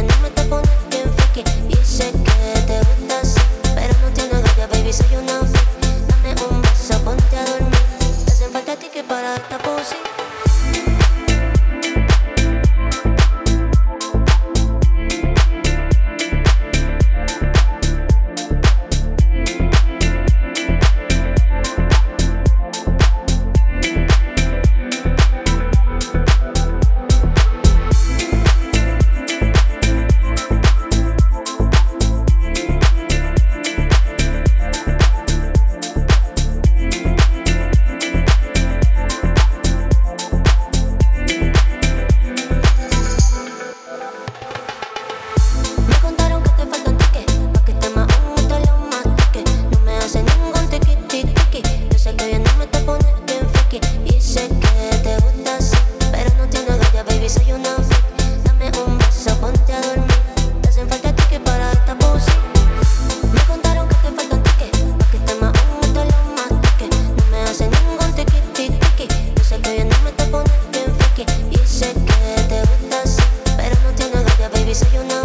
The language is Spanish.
no me te pones bien freaky. Y sé que te gusta así, pero no tiene gracia, baby, soy una freak. Dame un beso, ponte a dormir. Te hacen falta tickets para esta pussy. Soy una freak, dame un beso, ponte a dormir. Te hacen falta tickets para esta pussy. Me contaron que te faltan tickets, pa' que te más un te lo mastique. No me hace ningún tiqui-tiqui-tiqui. Yo sé que bien no me te pones bien freaky. Y sé que te gusta así, pero no tiene gracia, baby, soy una